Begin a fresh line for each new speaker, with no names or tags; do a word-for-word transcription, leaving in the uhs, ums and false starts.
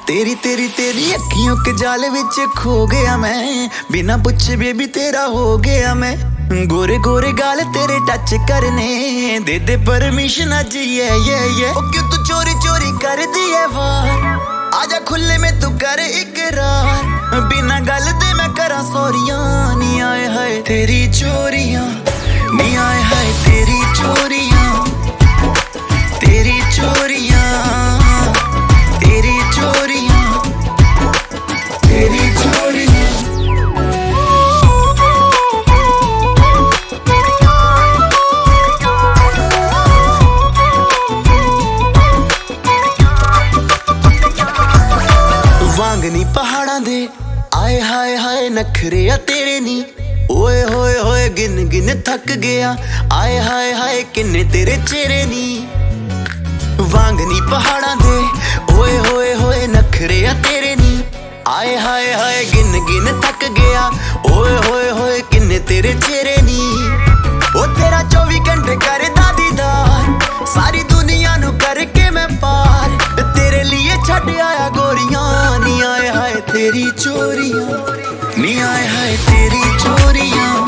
तेरी तेरी तेरी अखियों के जाल विच खो गया मैं, बिना पूछे बेबी तेरा हो गया मैं। गोरे गोरे गाल तेरे टच करने दे दे परमिशन अज ये ये ये। ओ क्यों तू चोरी चोरी कर दी है वार, आजा खुले में तू कर इकरार। बिना गल दे मैं करा सोरियां, नी आए हाय तेरी चोरियां, नी आए हाय तेरी चोरियां, तेरी चोरियां, तेरी चोरियां, तेरी चोरियां। वांगनी पहाड़ां दे आए हाय हाय नखरे आ तेरे नी, ओए होए होए गिन गिन थक गया। आए हाय हाय किन्ने तेरे चेहरे नी। वांगनी पहाड़ां दे ओए होए होए नखरे आ तेरे नी, आए हाय हाय गिन गिन थक गया। ओए होए होए किन्ने तेरे चेहरे नी। ओ तेरा चौबी घंटे करदा दीदार, सारी दुनिया नु करके मैं पार। तेरे लिए छड़ आया गोरियां, नी आए हाय तेरी चोरियां, नी आए हाय तेरी चोरियां।